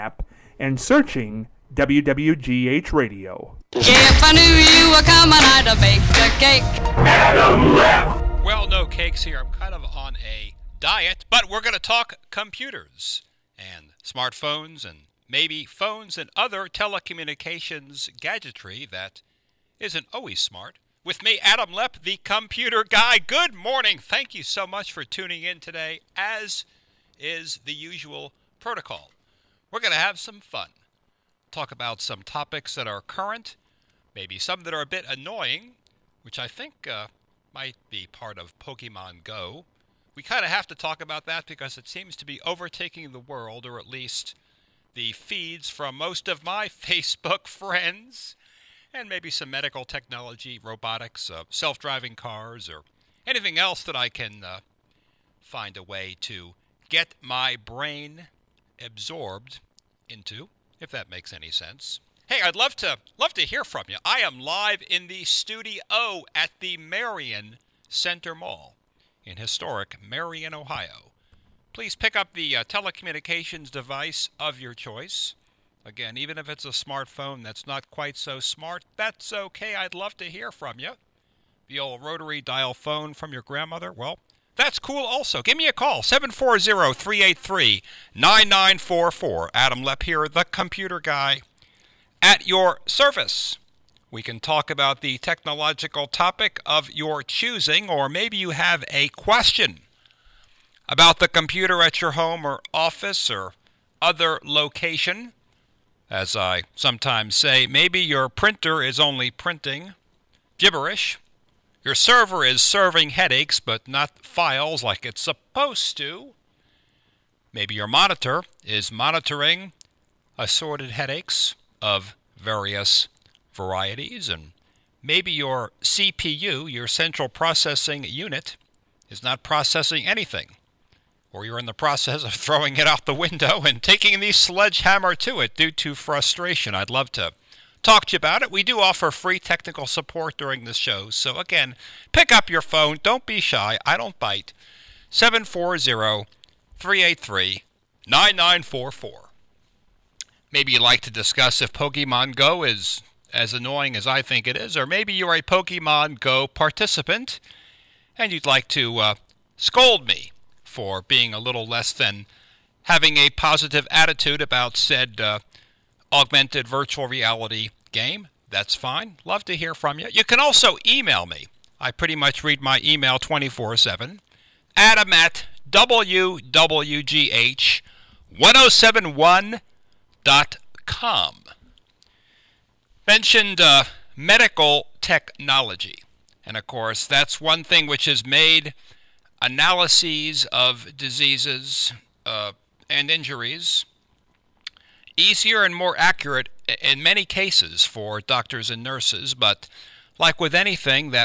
app and searching WWGH Radio. If I knew you were coming, I'd have baked a cake. Adam Left. Well, no cakes here. I'm kind of on a diet, but we're going to talk computers and smartphones and maybe phones and other telecommunications gadgetry that isn't always smart. With me, Adam Lepp, the computer guy. Good morning. Thank you so much for tuning in today, as is the usual protocol. We're going to have some fun. Talk about some topics that are current, maybe some that are a bit annoying, which I think might be part of Pokemon Go. We kind of have to talk about that because it seems to be overtaking the world, or at least the feeds from most of my Facebook friends, and maybe some medical technology, robotics, self-driving cars, or anything else that I can find a way to get my brain absorbed into, if that makes any sense. Hey, I'd love to hear from you. I am live in the studio at the Marion Center Mall in historic Marion, Ohio. Please pick up the telecommunications device of your choice. Again, even if it's a smartphone that's not quite so smart, that's okay. I'd love to hear from you. The old rotary dial phone from your grandmother, well, that's cool also. Give me a call, 740-383-9944. Adam Lepp here, the computer guy, at your service. We can talk about the technological topic of your choosing, or maybe you have a question about the computer at your home or office or other location. As I sometimes say, maybe your printer is only printing gibberish. Your server is serving headaches, but not files like it's supposed to. Maybe your monitor is monitoring assorted headaches of various varieties, and maybe your CPU, your central processing unit, is not processing anything, or you're in the process of throwing it out the window and taking the sledgehammer to it due to frustration. I'd love to talk to you about it. We do offer free technical support during the show, so again, pick up your phone. Don't be shy. I don't bite. 740-383-9944. Maybe you'd like to discuss if Pokemon Go is as annoying as I think it is, or maybe you're a Pokemon Go participant and you'd like to scold me for being a little less than having a positive attitude about said augmented virtual reality game. That's fine. Love to hear from you. You can also email me. I pretty much read my email 24/7. Adam at WWGH1071.com. Mentioned medical technology. And of course, that's one thing which has made analyses of diseases and injuries easier and more accurate in many cases for doctors and nurses. But like with anything where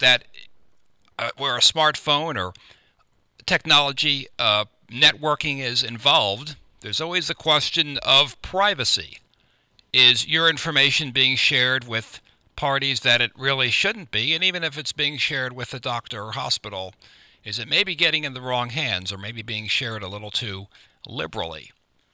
a smartphone or technology networking is involved, there's always the question of privacy. Is your information being shared with parties that it really shouldn't be? And even if it's being shared with a doctor or hospital, is it maybe getting in the wrong hands, or maybe being shared a little too liberally?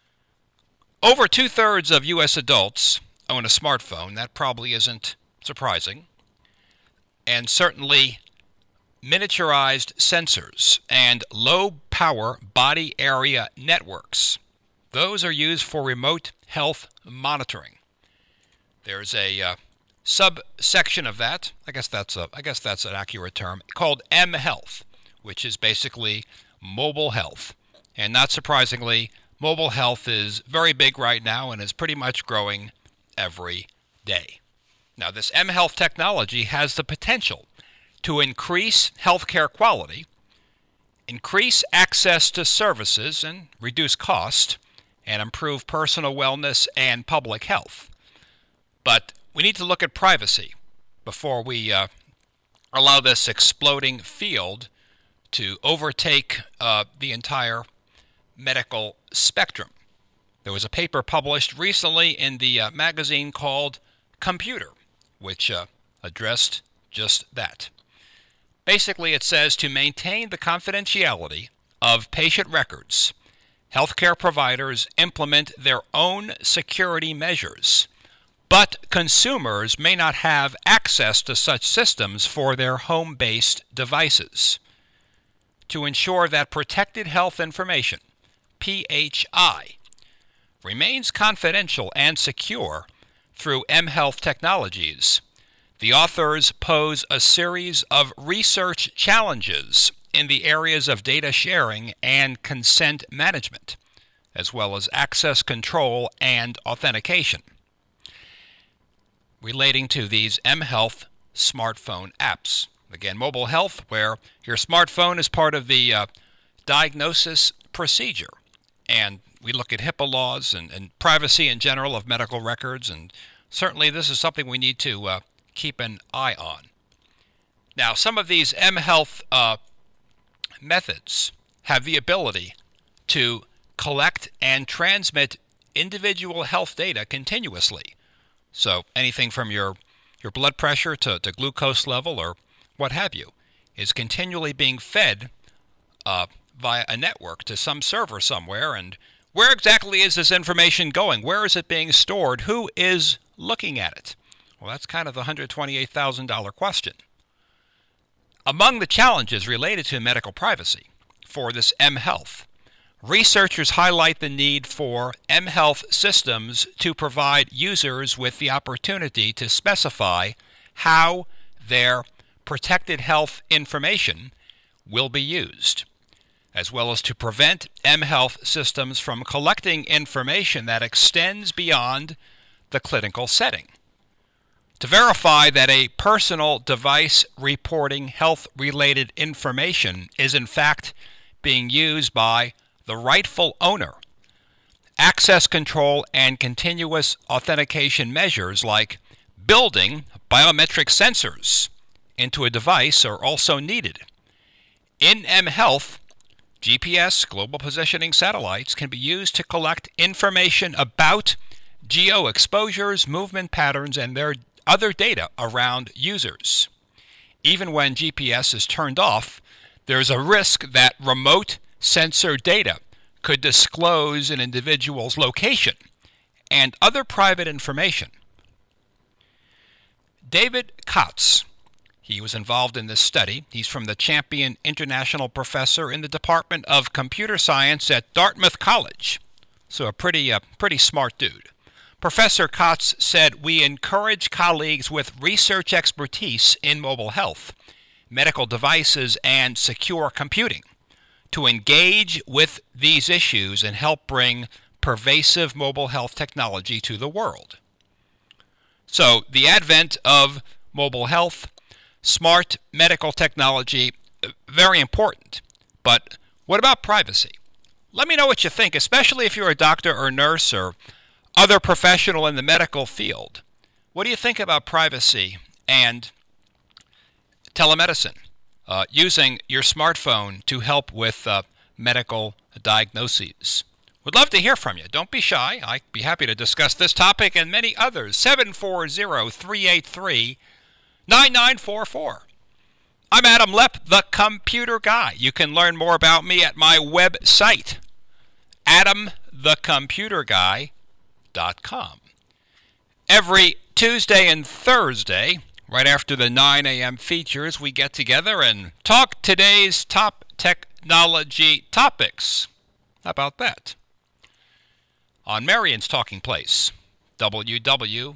Over 2/3 of U.S. adults own a smartphone. That probably isn't surprising. And certainly miniaturized sensors and low-power body area networks, those are used for remote health monitoring. There's a subsection of that, I guess that's an accurate term, called mHealth, which is basically mobile health. And not surprisingly, mobile health is very big right now and is pretty much growing every day. Now, this mHealth technology has the potential to increase healthcare quality, increase access to services, and reduce cost, and improve personal wellness and public health. But we need to look at privacy before we allow this exploding field to overtake the entire medical spectrum. There was a paper published recently in the magazine called Computer, which addressed just that. Basically, it says to maintain the confidentiality of patient records, healthcare providers implement their own security measures, but consumers may not have access to such systems for their home-based devices. To ensure that protected health information, PHI, remains confidential and secure through mHealth Technologies, the authors pose a series of research challenges in the areas of data sharing and consent management, as well as access control and authentication, relating to these mHealth smartphone apps. Again, mobile health, where your smartphone is part of the diagnosis procedure. And we look at HIPAA laws and privacy in general of medical records, and certainly this is something we need to keep an eye on. Now, some of these mHealth methods have the ability to collect and transmit individual health data continuously. So anything from your blood pressure to glucose level or what have you is continually being fed via a network to some server somewhere. And where exactly is this information going? Where is it being stored? Who is looking at it? Well, that's kind of the $128,000 question. Among the challenges related to medical privacy for this mHealth, researchers highlight the need for mHealth systems to provide users with the opportunity to specify how their protected health information will be used, as well as to prevent mHealth systems from collecting information that extends beyond the clinical setting. To verify that a personal device reporting health-related information is in fact being used by the rightful owner, access control and continuous authentication measures like building biometric sensors into a device are also needed. In mHealth, GPS, global positioning satellites, can be used to collect information about geo exposures, movement patterns, and their other data around users. Even when GPS is turned off, there's a risk that remote sensor data could disclose an individual's location and other private information. David Kotz, he was involved in this study. He's from the Champion International Professor in the Department of Computer Science at Dartmouth College. So a pretty smart dude. Professor Kotz said, "We encourage colleagues with research expertise in mobile health, medical devices, and secure computing to engage with these issues and help bring pervasive mobile health technology to the world." So the advent of mobile health, smart medical technology, very important. But what about privacy? Let me know what you think, especially if you're a doctor or nurse or other professional in the medical field. What do you think about privacy and telemedicine, using your smartphone to help with medical diagnoses? Would love to hear from you. Don't be shy. I'd be happy to discuss this topic and many others. 740-383-9944. I'm Adam Lepp, the Computer Guy. You can learn more about me at my website, adamthecomputerguy.com. Every Tuesday and Thursday, right after the 9 a.m. features, we get together and talk today's top technology topics. How about that? On Marion's Talking Place, WWGH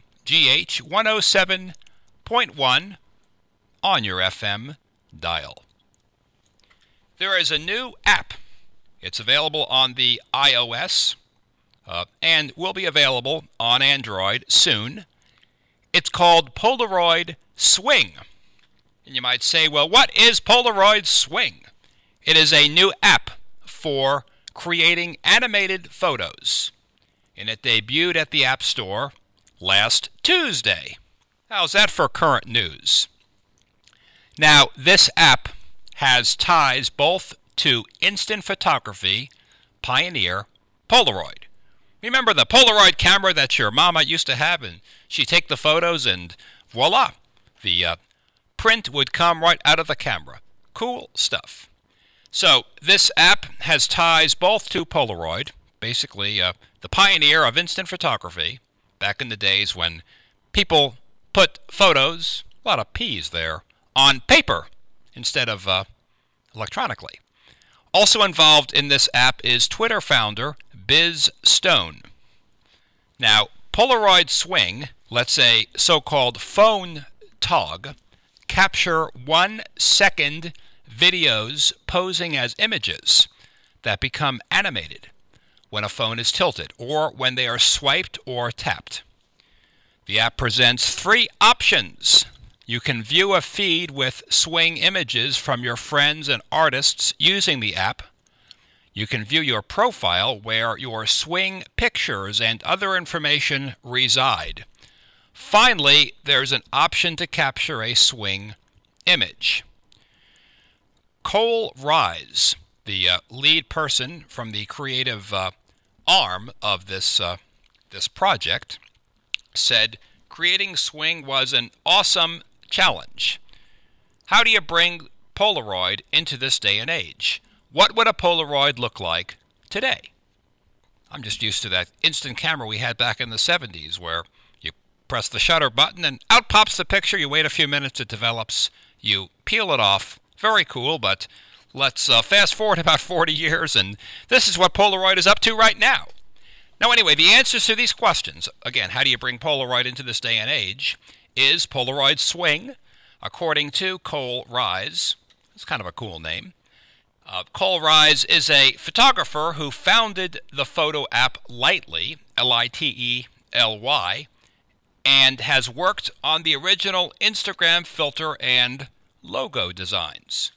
107.1 on your FM dial. There is a new app. It's available on the iOS and will be available on Android soon. It's called Polaroid Swing. And you might say, well, what is Polaroid Swing? It is a new app for creating animated photos, and it debuted at the App Store last Tuesday. How's that for current news? Now, this app has ties both to instant photography pioneer Polaroid. Remember the Polaroid camera that your mama used to have, and she'd take the photos and voila, the print would come right out of the camera. Cool stuff. So this app has ties both to Polaroid, basically the pioneer of instant photography, back in the days when people put photos, a lot of P's there, on paper instead of electronically. Also involved in this app is Twitter founder Biz Stone. Now, Polaroid Swing lets a so-called phone tog capture 1 second videos posing as images that become animated when a phone is tilted or when they are swiped or tapped. The app presents 3 options. You can view a feed with swing images from your friends and artists using the app. You can view your profile where your swing pictures and other information reside. Finally, there's an option to capture a swing image. Cole Rise, the lead person from the creative arm of this project, said creating Swing was an awesome challenge. How do you bring Polaroid into this day and age? What would a Polaroid look like today? I'm just used to that instant camera we had back in the 70s where you press the shutter button and out pops the picture. You wait a few minutes, it develops. You peel it off. Very cool, but let's fast forward about 40 years, and this is what Polaroid is up to right now. Now, anyway, the answers to these questions, again, how do you bring Polaroid into this day and age, is Polaroid Swing, according to Cole Rise. It's kind of a cool name. Cole Rise is a photographer who founded the photo app Lightly, Litely, and has worked on the original Instagram filter and logo designs.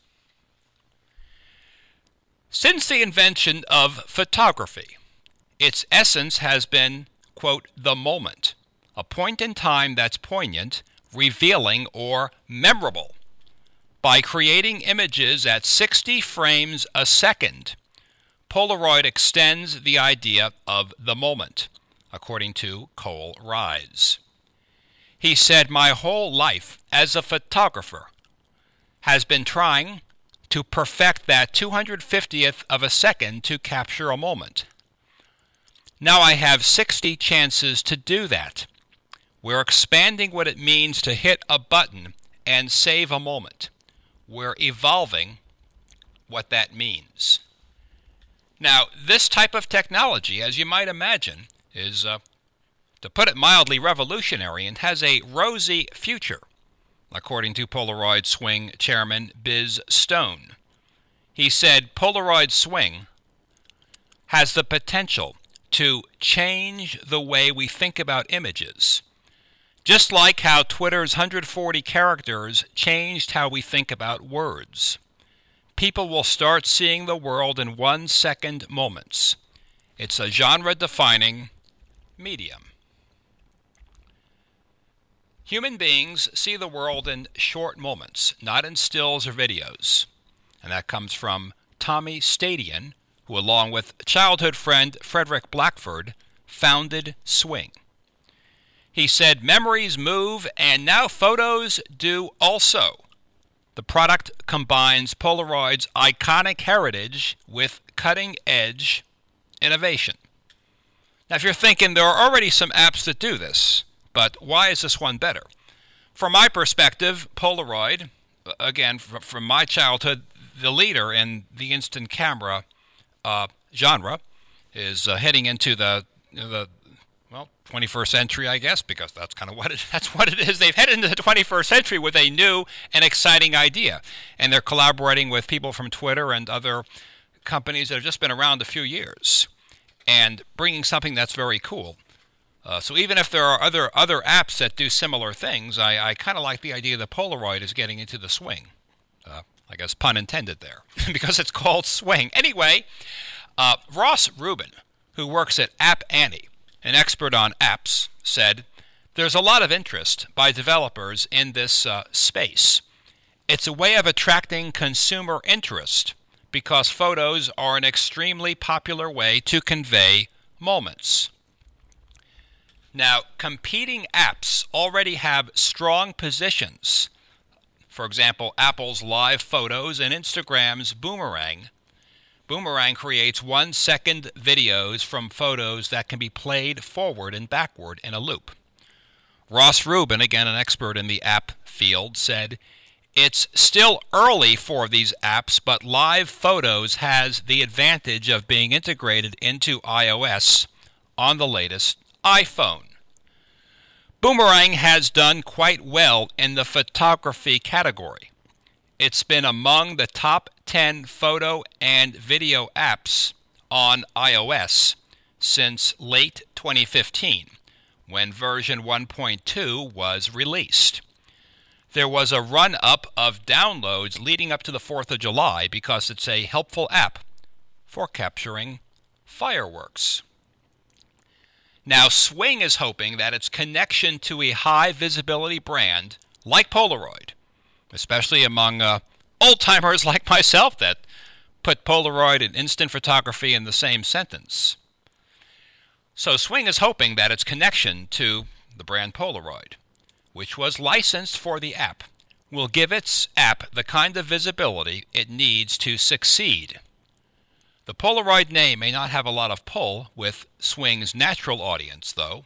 Since the invention of photography, its essence has been, quote, the moment, a point in time that's poignant, revealing, or memorable. By creating images at 60 frames a second, Polaroid extends the idea of the moment, according to Cole Rise. He said, my whole life as a photographer has been trying to perfect that 250th of a second to capture a moment. Now I have 60 chances to do that. We're expanding what it means to hit a button and save a moment. We're evolving what that means. Now, this type of technology, as you might imagine, is, to put it mildly, revolutionary and has a rosy future, according to Polaroid Swing chairman Biz Stone. He said, Polaroid Swing has the potential to change the way we think about images, just like how Twitter's 140 characters changed how we think about words. People will start seeing the world in 1 second moments. It's a genre-defining medium. Human beings see the world in short moments, not in stills or videos. And that comes from Tommy Stadion, who, along with childhood friend Frederick Blackford, founded Swing. He said, memories move, and now photos do also. The product combines Polaroid's iconic heritage with cutting-edge innovation. Now, if you're thinking there are already some apps that do this, but why is this one better? From my perspective, Polaroid, again, from my childhood, the leader in the instant camera genre, is heading into the 21st century, I guess, because that's kind of what it is. They've headed into the 21st century with a new and exciting idea, and they're collaborating with people from Twitter and other companies that have just been around a few years, and bringing something that's very cool. So even if there are other apps that do similar things, I kind of like the idea that Polaroid is getting into the swing. I guess pun intended there, because it's called Swing. Anyway, Ross Rubin, who works at App Annie, an expert on apps, said, there's a lot of interest by developers in this space. It's a way of attracting consumer interest because photos are an extremely popular way to convey moments. Now, competing apps already have strong positions. For example, Apple's Live Photos and Instagram's Boomerang. Boomerang creates 1-second videos from photos that can be played forward and backward in a loop. Ross Rubin, again an expert in the app field, said, "It's still early for these apps, but Live Photos has the advantage of being integrated into iOS on the latest iPhone." Boomerang has done quite well in the photography category. It's been among the top 10 photo and video apps on iOS since late 2015, when version 1.2 was released. There was a run-up of downloads leading up to the 4th of July because it's a helpful app for capturing fireworks. Now, Swing is hoping that its connection to a high-visibility brand like Polaroid, especially among old-timers like myself that put Polaroid and instant photography in the same sentence. So Swing is hoping that its connection to the brand Polaroid, which was licensed for the app, will give its app the kind of visibility it needs to succeed. The Polaroid name may not have a lot of pull with Swing's natural audience, though.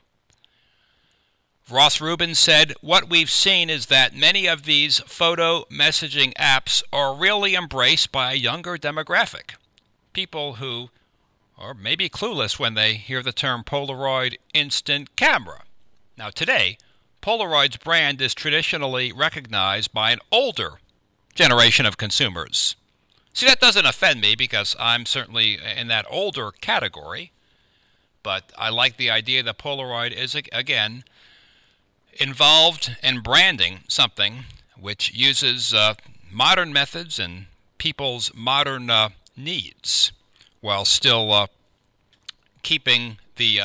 Ross Rubin said, "What we've seen is that many of these photo messaging apps are really embraced by a younger demographic, people who are maybe clueless when they hear the term Polaroid instant camera." Now today, Polaroid's brand is traditionally recognized by an older generation of consumers. See, that doesn't offend me because I'm certainly in that older category, but I like the idea that Polaroid is, again, involved in branding something which uses modern methods and people's modern needs while still keeping the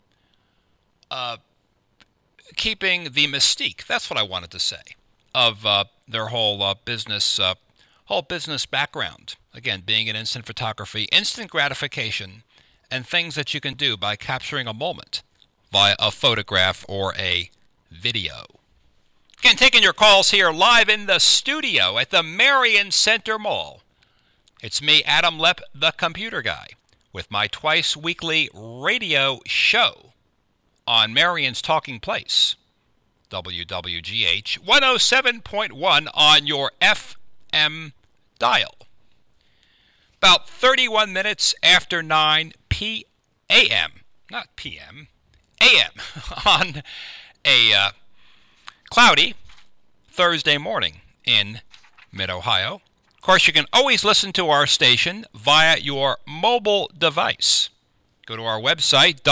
mystique, that's what I wanted to say, of their whole business background. Again, being in instant photography, instant gratification, and things that you can do by capturing a moment via a photograph or a video. Again, taking your calls here live in the studio at the Marion Center Mall. It's me, Adam Lepp, the computer guy, with my twice-weekly radio show on Marion's Talking Place, WWGH 107.1 on your FM dial. About 31 minutes after 9 p.m., not p.m., a.m., on a cloudy Thursday morning in mid-Ohio. Of course, you can always listen to our station via your mobile device. Go to our website,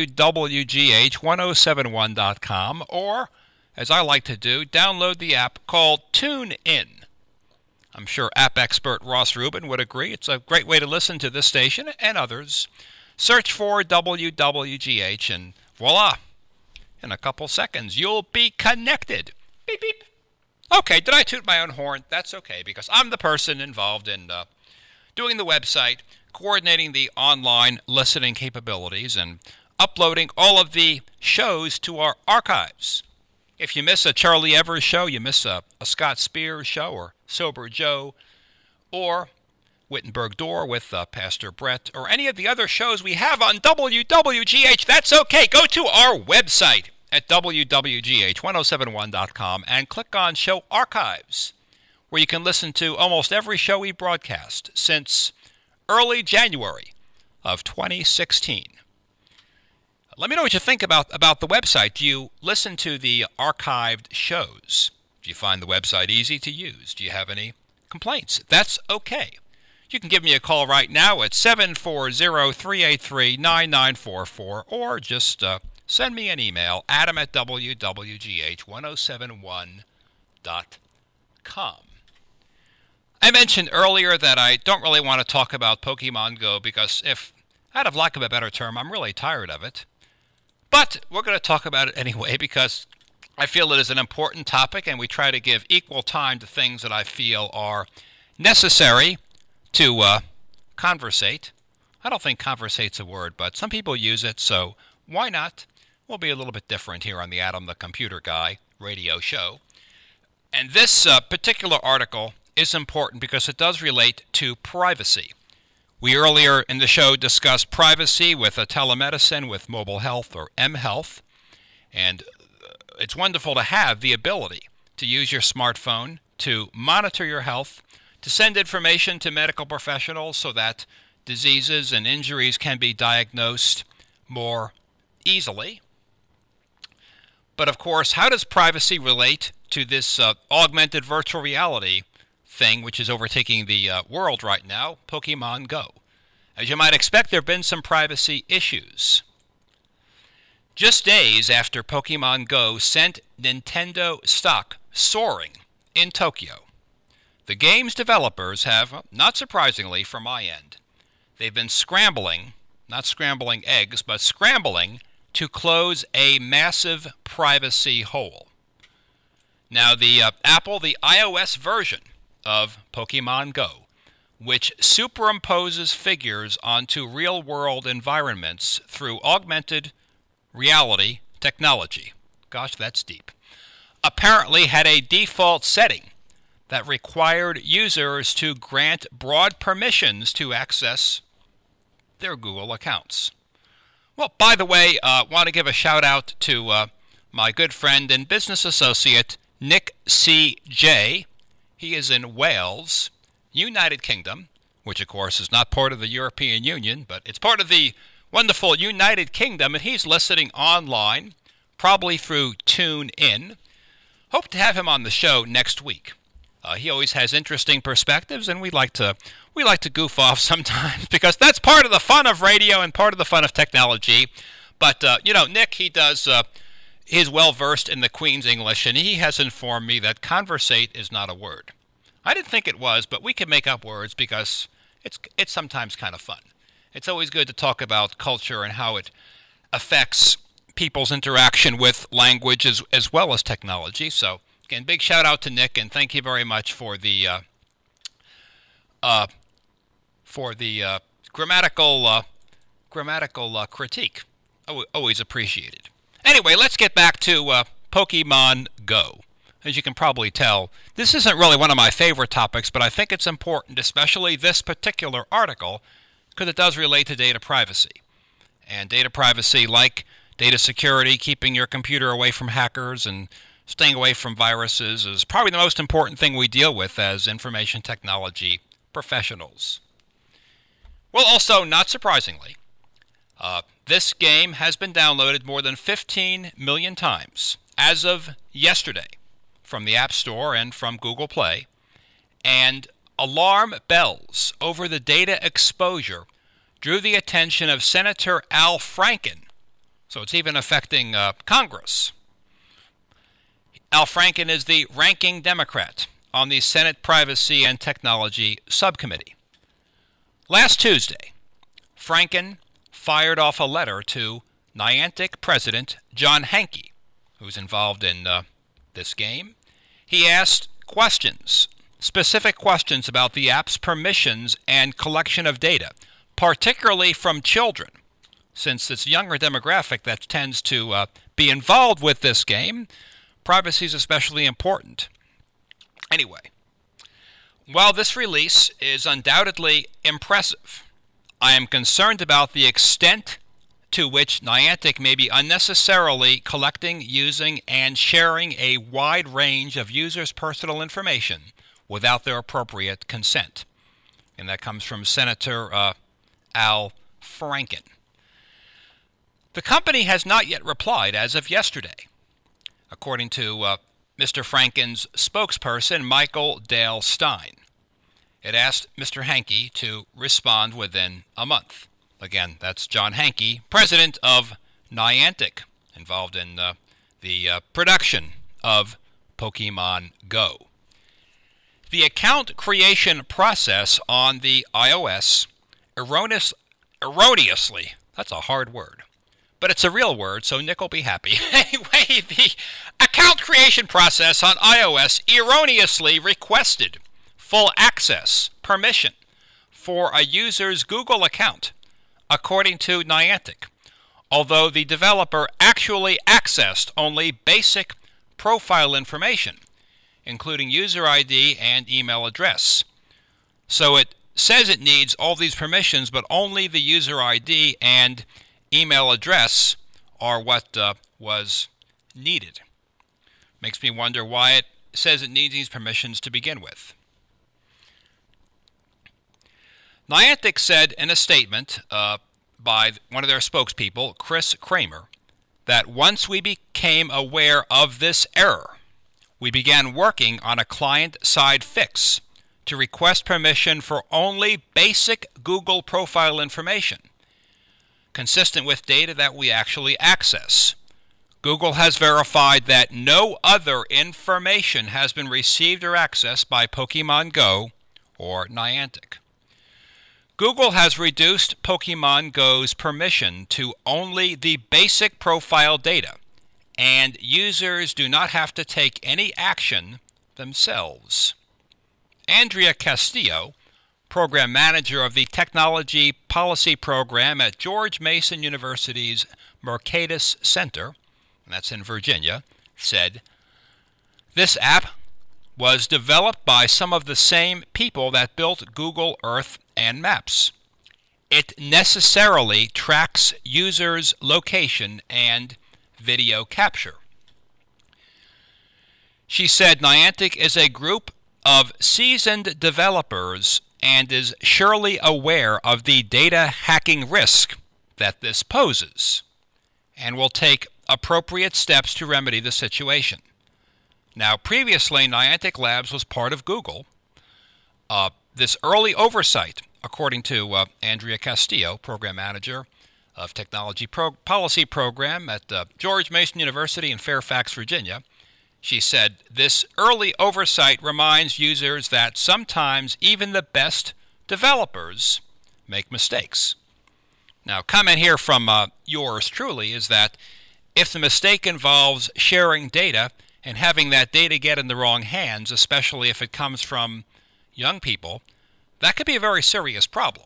www.gh1071.com, or, as I like to do, download the app called TuneIn. I'm sure app expert Ross Rubin would agree. It's a great way to listen to this station and others. Search for WWGH and voila, in a couple seconds, you'll be connected. Beep, beep. Okay, did I toot my own horn? That's okay, because I'm the person involved in doing the website, coordinating the online listening capabilities, and uploading all of the shows to our archives. If you miss a Charlie Evers show, you miss a Scott Spears show, or Sober Joe, or Wittenberg Door with Pastor Brett, or any of the other shows we have on WWGH, that's okay. Go to our website at www.gh1071.com and click on Show Archives, where you can listen to almost every show we broadcast since early January of 2016. Let me know what you think about the website. Do you listen to the archived shows? Do you find the website easy to use? Do you have any complaints? That's okay. You can give me a call right now at 740-383-9944, or just send me an email, adam@www.gh1071.com. I mentioned earlier that I don't really want to talk about Pokemon Go because, if out of lack of a better term, I'm really tired of it. But we're going to talk about it anyway because I feel it is an important topic, and we try to give equal time to things that I feel are necessary to conversate. I don't think conversate's a word, but some people use it, so why not? We'll be a little bit different here on the Adam the Computer Guy radio show. And this particular article is important because it does relate to privacy. We earlier in the show discussed privacy with telemedicine, with mobile health or mHealth, and it's wonderful to have the ability to use your smartphone to monitor your health, to send information to medical professionals so that diseases and injuries can be diagnosed more easily. But of course, how does privacy relate to this augmented virtual reality thing which is overtaking the world right now, Pokemon Go? As you might expect, there have been some privacy issues. Just days after Pokemon Go sent Nintendo stock soaring in Tokyo, the game's developers have, not surprisingly from my end, they've been scrambling, not scrambling eggs, but scrambling to close a massive privacy hole. Now, the iOS version of Pokemon Go, which superimposes figures onto real-world environments through augmented reality technology. Gosh, that's deep. Apparently had a default setting that required users to grant broad permissions to access their Google accounts. Well, by the way, I want to give a shout-out to my good friend and business associate, Nick C.J. He is in Wales, United Kingdom, which, of course, is not part of the European Union, but it's part of the wonderful United Kingdom, and he's listening online, probably through TuneIn. Hope to have him on the show next week. He always has interesting perspectives, and we like to goof off sometimes because that's part of the fun of radio and part of the fun of technology. But Nick, he's well versed in the Queen's English, and he has informed me that conversate is not a word. I didn't think it was, but we can make up words because it's sometimes kind of fun. It's always good to talk about culture and how it affects people's interaction with language as well as technology. So, again, big shout out to Nick, and thank you very much for the grammatical critique. Always appreciated. Anyway, let's get back to Pokemon Go. As you can probably tell, this isn't really one of my favorite topics, but I think it's important, especially this particular article, because it does relate to data privacy. And data privacy, like data security, keeping your computer away from hackers and staying away from viruses, is probably the most important thing we deal with as information technology professionals. Well, also, not surprisingly, this game has been downloaded more than 15 million times as of yesterday from the App Store and from Google Play, and alarm bells over the data exposure drew the attention of Senator Al Franken, so it's even affecting Congress. Al Franken is the ranking Democrat on the Senate Privacy and Technology Subcommittee. Last Tuesday, Franken fired off a letter to Niantic President John Hanke, who's involved in this game. He asked specific questions about the app's permissions and collection of data, particularly from children, since it's a younger demographic that tends to be involved with this game. Privacy is especially important. Anyway, while this release is undoubtedly impressive, I am concerned about the extent to which Niantic may be unnecessarily collecting, using, and sharing a wide range of users' personal information without their appropriate consent. And that comes from Senator Al Franken. The company has not yet replied as of yesterday, according to Mr. Franken's spokesperson, Michael Dale Stein. It asked Mr. Hanke to respond within a month. Again, that's John Hanke, president of Niantic, involved in the production of Pokemon Go. The account creation process on the iOS erroneously, that's a hard word, but it's a real word, so Nick will be happy. Anyway, the account creation process on iOS erroneously requested full access permission for a user's Google account, according to Niantic, although the developer actually accessed only basic profile information including user ID and email address. So it says it needs all these permissions, but only the user ID and email address are what was needed. Makes me wonder why it says it needs these permissions to begin with. Niantic said in a statement by one of their spokespeople, Chris Kramer, that once we became aware of this error, we began working on a client-side fix to request permission for only basic Google profile information, consistent with data that we actually access. Google has verified that no other information has been received or accessed by Pokemon Go or Niantic. Google has reduced Pokemon Go's permission to only the basic profile data, and users do not have to take any action themselves. Andrea Castillo, program manager of the Technology Policy Program at George Mason University's Mercatus Center, and that's in Virginia, said, "This app was developed by some of the same people that built Google Earth and Maps. It necessarily tracks users' location and video capture." She said Niantic is a group of seasoned developers and is surely aware of the data hacking risk that this poses and will take appropriate steps to remedy the situation. Now, previously, Niantic Labs was part of Google. This early oversight, according to Andrea Castillo, program manager of Technology Policy Program at George Mason University in Fairfax, Virginia, she said, "This early oversight reminds users that sometimes even the best developers make mistakes." Now, comment here from yours truly is that if the mistake involves sharing data and having that data get in the wrong hands, especially if it comes from young people, that could be a very serious problem.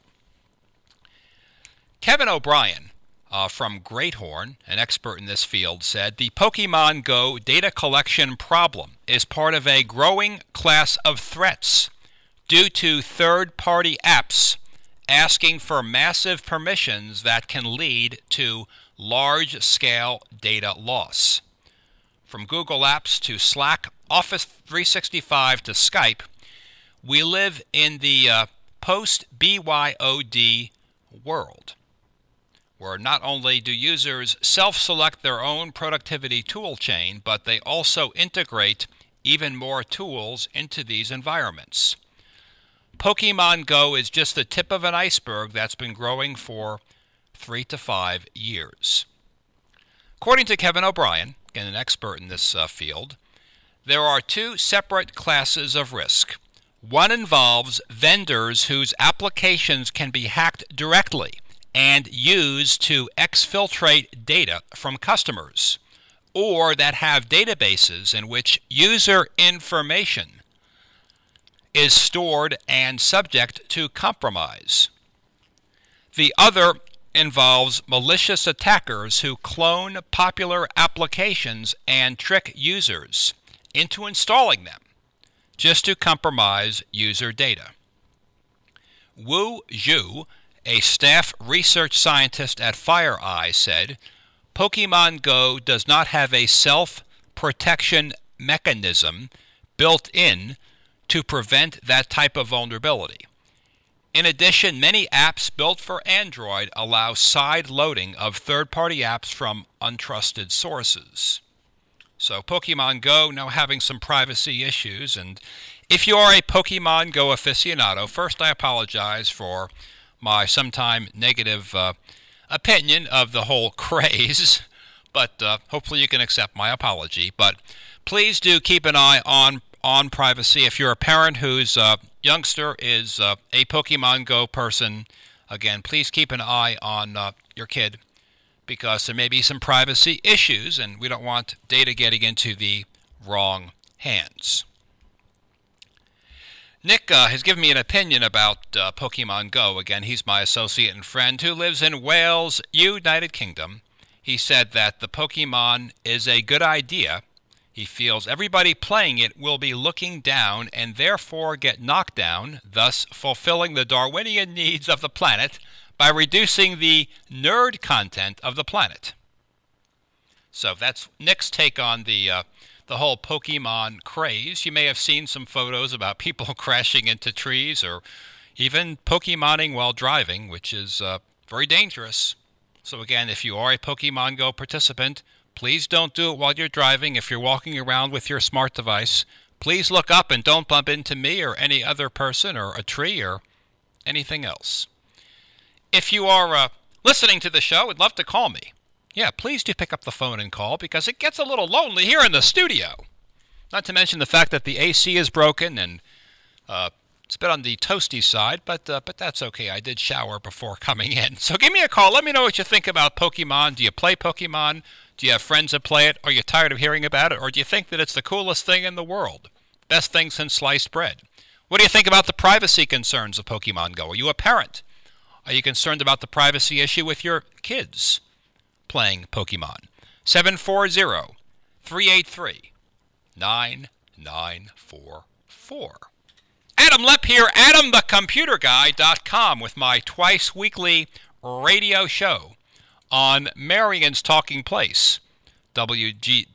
Kevin O'Brien from Great Horn, an expert in this field, said the Pokemon Go data collection problem is part of a growing class of threats due to third-party apps asking for massive permissions that can lead to large-scale data loss. From Google Apps to Slack, Office 365 to Skype, we live in the post-BYOD world, where not only do users self-select their own productivity tool chain, but they also integrate even more tools into these environments. Pokemon Go is just the tip of an iceberg that's been growing for 3 to 5 years. According to Kevin O'Brien, again an expert in this field, there are two separate classes of risk. One involves vendors whose applications can be hacked directly and used to exfiltrate data from customers, or that have databases in which user information is stored and subject to compromise. The other involves malicious attackers who clone popular applications and trick users into installing them just to compromise user data. Wu Zhu, a staff research scientist at FireEye, said, Pokemon Go does not have a self-protection mechanism built in to prevent that type of vulnerability. In addition, many apps built for Android allow side loading of third-party apps from untrusted sources. So Pokemon Go now having some privacy issues, and if you are a Pokemon Go aficionado, first I apologize for my sometime negative opinion of the whole craze, but hopefully you can accept my apology. But please do keep an eye on privacy. If you're a parent whose youngster is a Pokemon Go person, again, please keep an eye on your kid, because there may be some privacy issues, and we don't want data getting into the wrong hands. Nick has given me an opinion about Pokemon Go. Again, he's my associate and friend who lives in Wales, United Kingdom. He said that the Pokemon is a good idea He feels everybody playing it will be looking down and therefore get knocked down, thus fulfilling the Darwinian needs of the planet by reducing the nerd content of the planet. So that's Nick's take on the whole Pokemon craze. You may have seen some photos about people crashing into trees or even Pokemoning while driving, which is very dangerous. So again, if you are a Pokemon Go participant, please don't do it while you're driving. If you're walking around with your smart device, please look up and don't bump into me or any other person or a tree or anything else. If you are listening to the show, I'd love to call me. Yeah, please do pick up the phone and call because it gets a little lonely here in the studio. Not to mention the fact that the AC is broken and it's a bit on the toasty side, but that's okay. I did shower before coming in. So give me a call. Let me know what you think about Pokemon. Do you play Pokemon? Do you have friends that play it? Are you tired of hearing about it? Or do you think that it's the coolest thing in the world? Best thing since sliced bread? What do you think about the privacy concerns of Pokemon Go? Are you a parent? Are you concerned about the privacy issue with your kids playing Pokemon? 740-383-9944. Adam Lepp here, AdamTheComputerGuy.com with my twice-weekly radio show on Marion's Talking Place, WWGH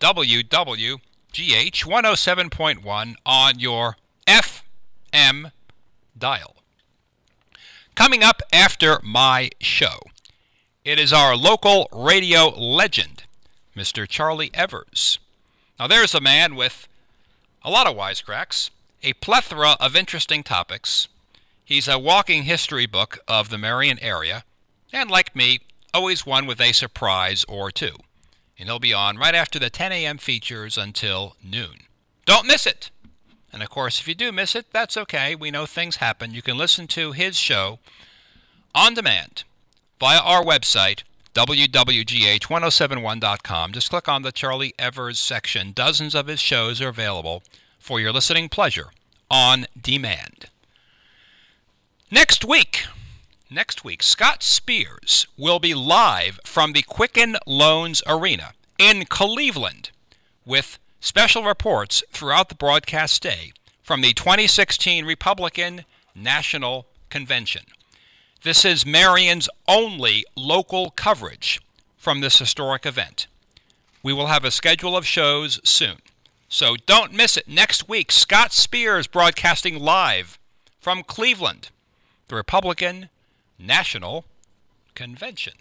107.1 on your FM dial. Coming up after my show, it is our local radio legend, Mr. Charlie Evers. Now there's a man with a lot of wisecracks, a plethora of interesting topics. He's a walking history book of the Marion area, and like me, always one with a surprise or two. And he'll be on right after the 10 a.m. features until noon. Don't miss it! And of course, if you do miss it, that's okay. We know things happen. You can listen to his show on demand via our website, wwgh1071.com. Just click on the Charlie Evers section. Dozens of his shows are available for your listening pleasure on demand. Next week, Scott Spears will be live from the Quicken Loans Arena in Cleveland with special reports throughout the broadcast day from the 2016 Republican National Convention. This is Marion's only local coverage from this historic event. We will have a schedule of shows soon, so don't miss it. Next week, Scott Spears broadcasting live from Cleveland, the Republican National Convention.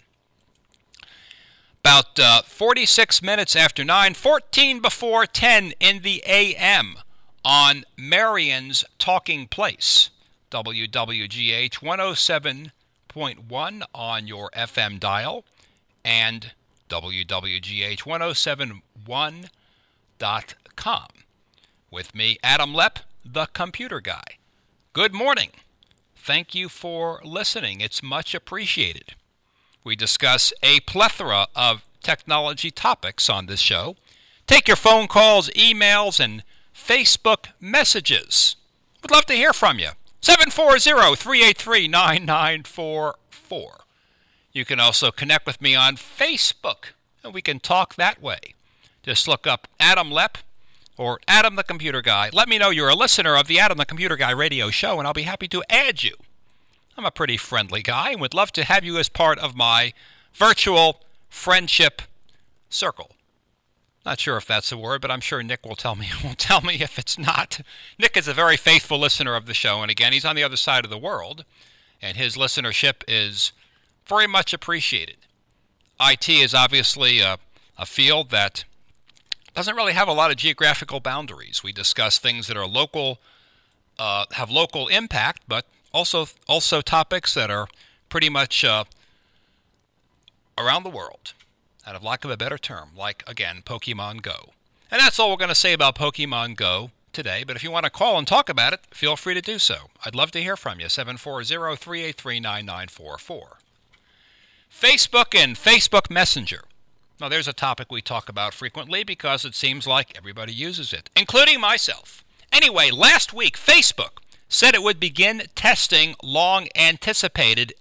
About 46 minutes after 9, 14 before 10 in the a.m. on Marion's Talking Place, WWGH 107.1 on your FM dial, and WWGH1071.com. With me, Adam Lepp, the Computer Guy. Good morning. Thank you for listening. It's much appreciated. We discuss a plethora of technology topics on this show. Take your phone calls, emails, and Facebook messages. Would love to hear from you. 740-383-9944. You can also connect with me on Facebook, and we can talk that way. Just look up Adam Lepp or Adam the Computer Guy. Let me know you're a listener of the Adam the Computer Guy radio show, and I'll be happy to add you. I'm a pretty friendly guy and would love to have you as part of my virtual friendship circle. Not sure if that's a word, but I'm sure Nick will tell me if it's not. Nick is a very faithful listener of the show, and again, he's on the other side of the world, and his listenership is very much appreciated. IT is obviously a field that doesn't really have a lot of geographical boundaries. We discuss things that are local, have local impact, but also topics that are pretty much around the world, out of lack of a better term, like, again, Pokemon Go. And that's all we're going to say about Pokemon Go today, but if you want to call and talk about it, feel free to do so. I'd love to hear from you, 740-383-9944. Facebook and Facebook Messenger. Now, there's a topic we talk about frequently because it seems like everybody uses it, including myself. Anyway, last week, Facebook said it would begin testing long-anticipated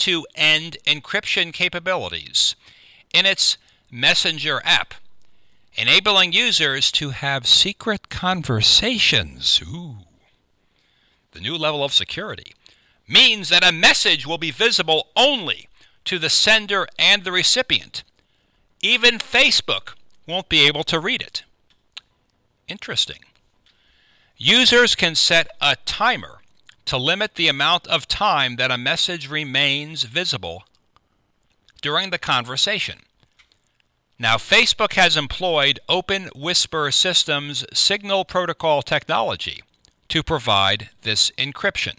end-to-end encryption capabilities in its Messenger app. enabling users to have secret conversations. Ooh. The new level of security means that a message will be visible only to the sender and the recipient. Even Facebook won't be able to read it. Interesting. Users can set a timer to limit the amount of time that a message remains visible during the conversation. Now, Facebook has employed Open Whisper Systems signal protocol technology to provide this encryption.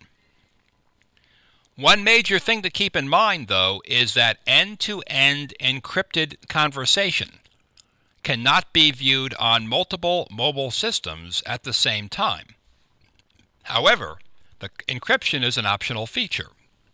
One major thing to keep in mind, though, is that end-to-end encrypted conversation cannot be viewed on multiple mobile systems at the same time. However, the encryption is an optional feature.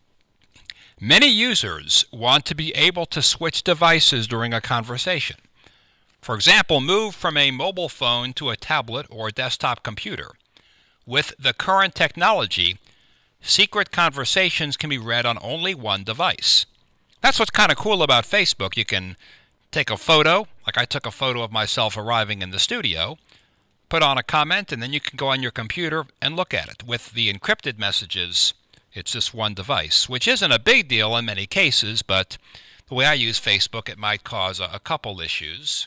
Many users want to be able to switch devices during a conversation. For example, move from a mobile phone to a tablet or desktop computer. With the current technology, secret conversations can be read on only one device. That's what's kind of cool about Facebook. You can take a photo, like I took a photo of myself arriving in the studio, put on a comment, and then you can go on your computer and look at it. With the encrypted messages, it's just one device, which isn't a big deal in many cases, but the way I use Facebook, it might cause a couple issues.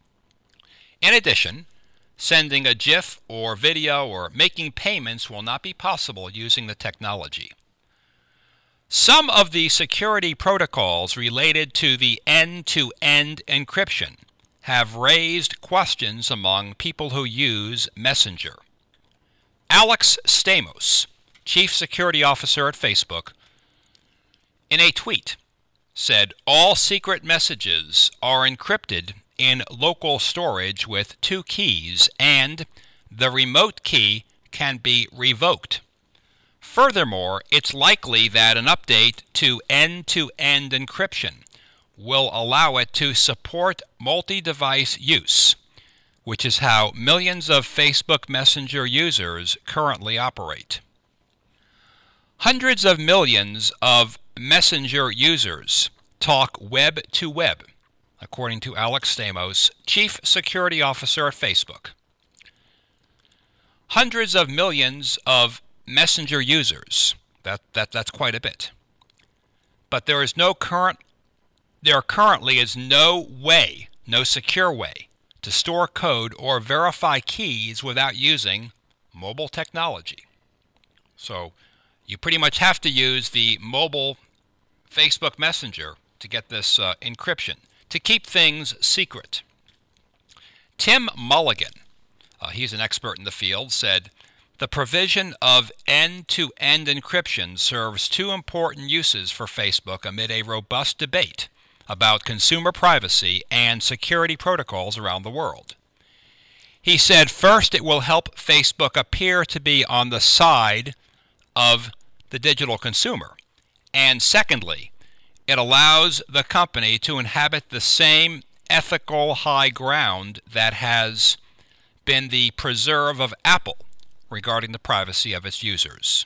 In addition, sending a GIF or video or making payments will not be possible using the technology. Some of the security protocols related to the end-to-end encryption have raised questions among people who use Messenger. Alex Stamos, Chief Security Officer at Facebook, in a tweet said all secret messages are encrypted in local storage with 2 keys, and the remote key can be revoked. Furthermore, it's likely that an update to end-to-end encryption will allow it to support multi-device use, which is how millions of Facebook Messenger users currently operate. Hundreds of millions of Messenger users talk web to web, according to Alex Stamos, Chief Security Officer at Facebook. Hundreds of millions of Messenger users. That's quite a bit. But there currently is no secure way to store code or verify keys without using mobile technology. So you pretty much have to use the mobile Facebook Messenger to get this encryption, to keep things secret. Tim Mulligan, he's an expert in the field, said, the provision of end-to-end encryption serves 2 important uses for Facebook amid a robust debate about consumer privacy and security protocols around the world. He said, first, it will help Facebook appear to be on the side of the digital consumer. And secondly, it allows the company to inhabit the same ethical high ground that has been the preserve of Apple regarding the privacy of its users.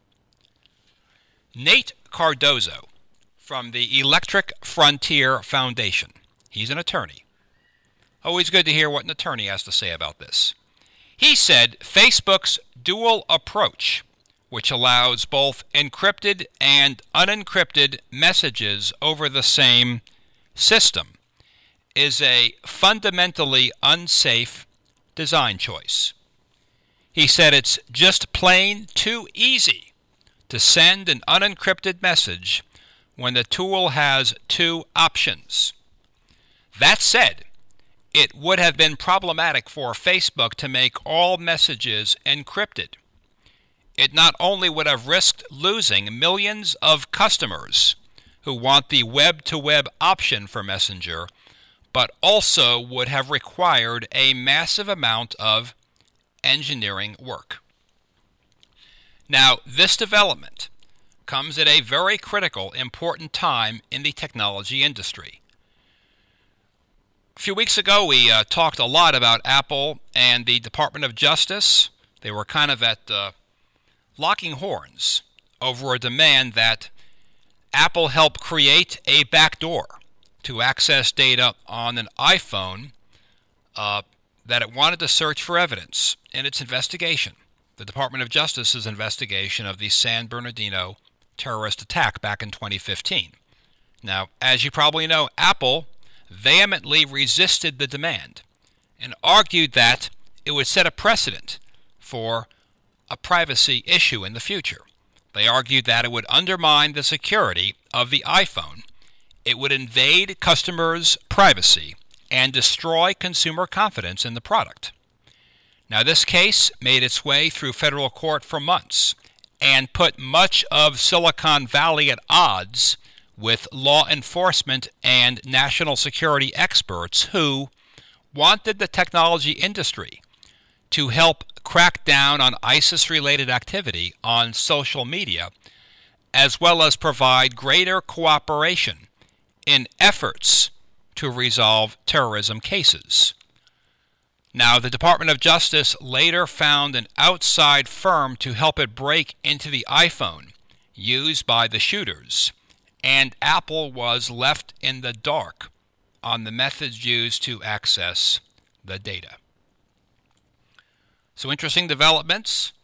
Nate Cardozo from the Electric Frontier Foundation. He's an attorney. Always good to hear what an attorney has to say about this. He said Facebook's dual approach, which allows both encrypted and unencrypted messages over the same system, is a fundamentally unsafe design choice. He said it's just plain too easy to send an unencrypted message when the tool has 2 options. That said, it would have been problematic for Facebook to make all messages encrypted. It not only would have risked losing millions of customers who want the web-to-web option for Messenger, but also would have required a massive amount of engineering work. Now, this development comes at a very critical, important time in the technology industry. A few weeks ago, we talked a lot about Apple and the Department of Justice. They were kind of at locking horns over a demand that Apple help create a backdoor to access data on an iPhone that it wanted to search for evidence in its investigation, the Department of Justice's investigation of the San Bernardino terrorist attack back in 2015. Now, as you probably know, Apple vehemently resisted the demand and argued that it would set a precedent for a privacy issue in the future. They argued that it would undermine the security of the iPhone, it would invade customers' privacy, and destroy consumer confidence in the product. Now, this case made its way through federal court for months and put much of Silicon Valley at odds with law enforcement and national security experts who wanted the technology industry to help crack down on ISIS-related activity on social media, as well as provide greater cooperation in efforts to resolve terrorism cases. Now, the Department of Justice later found an outside firm to help it break into the iPhone used by the shooters, and Apple was left in the dark on the methods used to access the data. So interesting developments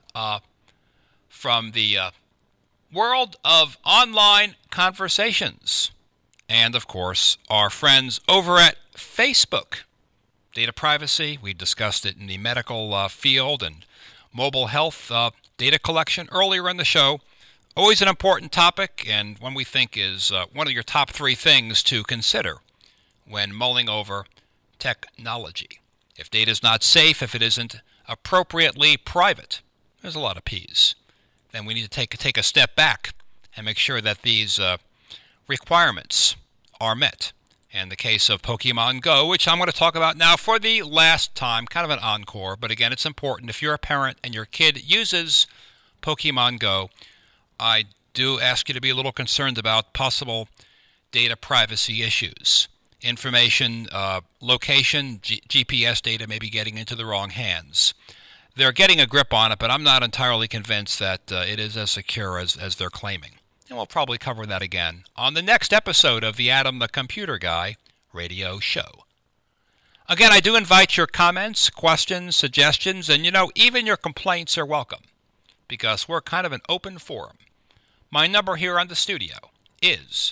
from the world of online conversations. And, of course, our friends over at Facebook. Data privacy, we discussed it in the medical field and mobile health data collection earlier in the show. Always an important topic, and one we think is one of your top 3 things to consider when mulling over technology. If data is not safe, if it isn't appropriately private, there's a lot of P's, then we need to take a step back and make sure that these requirements are met. In the case of Pokemon Go, which I'm going to talk about now for the last time, kind of an encore, but again, it's important. If you're a parent and your kid uses Pokemon Go, I do ask you to be a little concerned about possible data privacy issues. Information, location, GPS data may be getting into the wrong hands. They're getting a grip on it, but I'm not entirely convinced that it is as secure as they're claiming. And we'll probably cover that again on the next episode of the Adam the Computer Guy radio show. Again, I do invite your comments, questions, suggestions, and even your complaints are welcome, because we're kind of an open forum. My number here on the studio is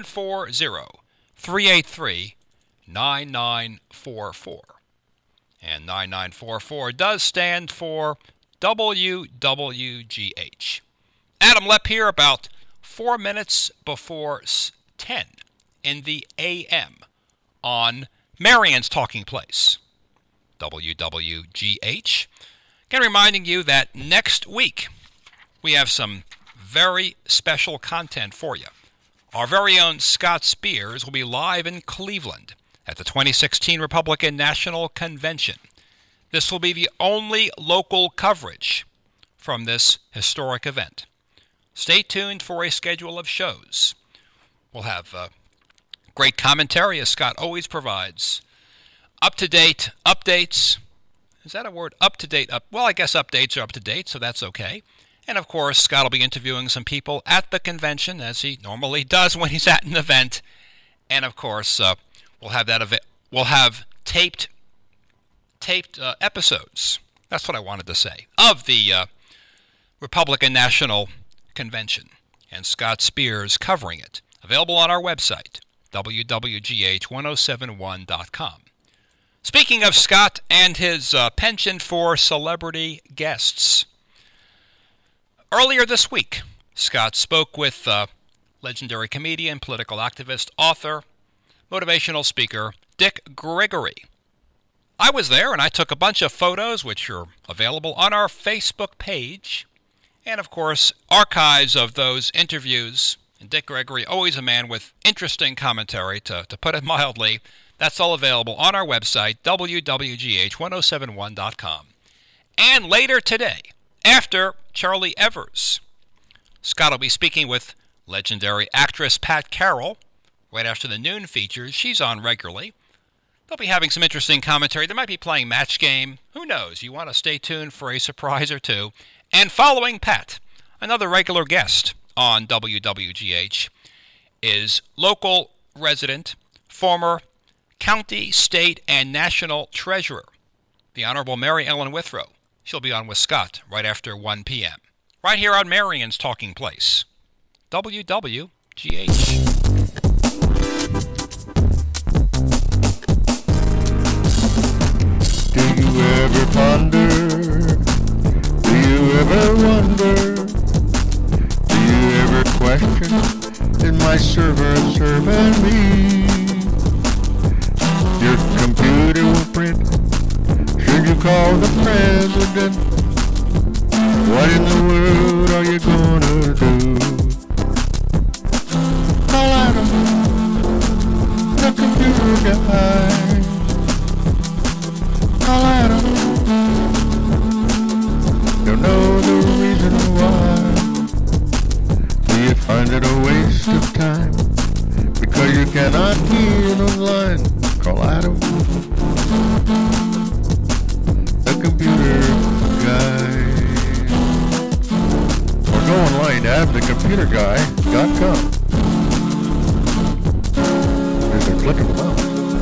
740-383-9944. And 9944 does stand for WWGH. Adam Lepp here, about 4 minutes before 10 in the AM on Marion's Talking Place, WWGH. Again, reminding you that next week we have some very special content for you. Our very own Scott Spears will be live in Cleveland at the 2016 Republican National Convention. This will be the only local coverage from this historic event. Stay tuned for a schedule of shows. We'll have great commentary, as Scott always provides. Up-to-date updates. Is that a word? Up-to-date. Well, I guess updates are up-to-date, so that's okay. And, of course, Scott will be interviewing some people at the convention, as he normally does when he's at an event. And, of course, we'll have we'll have taped episodes. That's what I wanted to say, of the Republican National Convention, and Scott Spears covering it. Available on our website, wwgh1071.com. Speaking of Scott and his penchant for celebrity guests, earlier this week, Scott spoke with legendary comedian, political activist, author, motivational speaker, Dick Gregory. I was there, and I took a bunch of photos, which are available on our Facebook page. And, of course, archives of those interviews. And Dick Gregory, always a man with interesting commentary, to put it mildly. That's all available on our website, wwgh1071.com. And later today, after Charlie Evers, Scott will be speaking with legendary actress Pat Carroll, right after the noon features. She's on regularly. They'll be having some interesting commentary. They might be playing Match Game. Who knows? You want to stay tuned for a surprise or two. And following Pat, another regular guest on WWGH is local resident, former county, state, and national treasurer, the Honorable Mary Ellen Withrow. She'll be on with Scott right after 1 p.m. right here on Marion's Talking Place, WWGH. Do you ever ponder? Do you ever wonder? Do you ever question? Is my server serving me? Your computer will print. Should you call the president? What in the world are you gonna do? Call Adam, the computer guy. Call Adam. Don't know the reason why. Do you find it a waste of time? Because you cannot hear online. Call Adam, the computer guy. Or go online to AdamTheComputerGuy.com. There's a click of the mouse.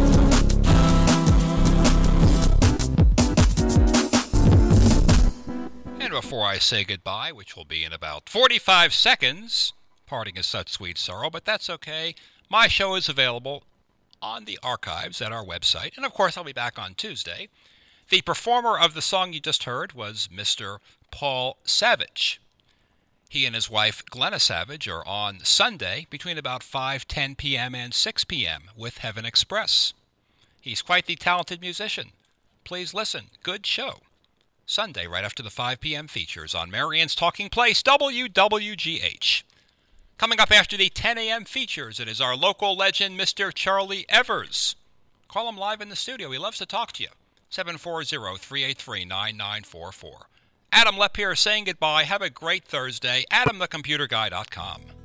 And before I say goodbye, which will be in about 45 seconds, parting is such sweet sorrow, but that's okay. My show is available on the archives at our website, and of course I'll be back on Tuesday. The performer of the song you just heard was Mr. Paul Savage. He and his wife Glenna Savage are on Sunday between about 5:10 p.m. and 6 p.m. with Heaven Express. He's quite the talented musician. Please listen. Good show. Sunday right after the 5 p.m. features on Marion's Talking Place, WWGH. Coming up after the 10 a.m. features, it is our local legend, Mr. Charlie Evers. Call him live in the studio. He loves to talk to you. 740-383-9944. Adam Lepp here saying goodbye. Have a great Thursday. AdamTheComputerGuy.com.